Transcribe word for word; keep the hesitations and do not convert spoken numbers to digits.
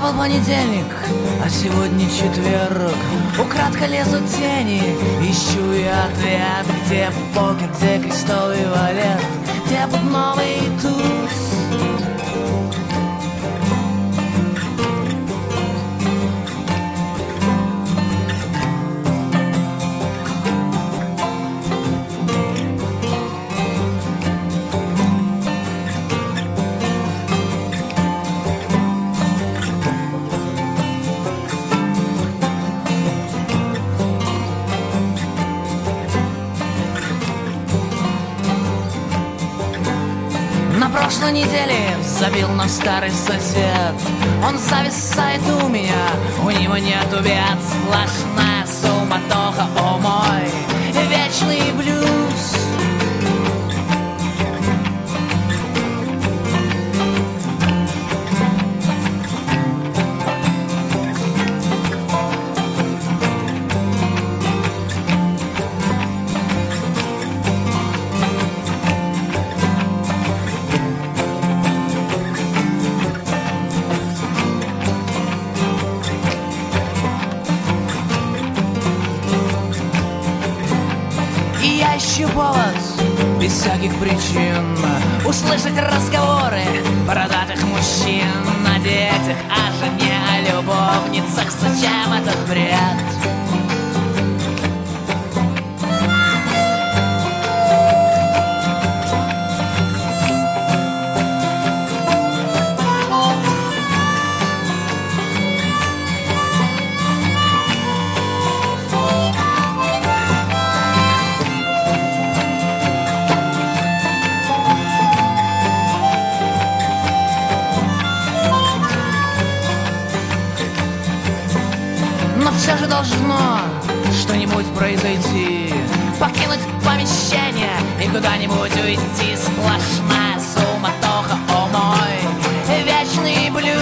был понедельник, а сегодня четверг. Украдко лезут тени, ищу я ответ. Где покер, где крестовый валет, где бубновый туз? На прошлой неделе забил нас старый сосед. Он зависает у меня, у него нету бед. Сплошная суматоха, о мой вечный блюз. Ищу повод, без всяких причин, услышать разговоры бородатых мужчин о детях, о жене, о любовницах. Зачем этот бред? Но все же должно что-нибудь произойти, покинуть помещение и куда-нибудь уйти. Сплошная суматоха, о мой вечный блюз.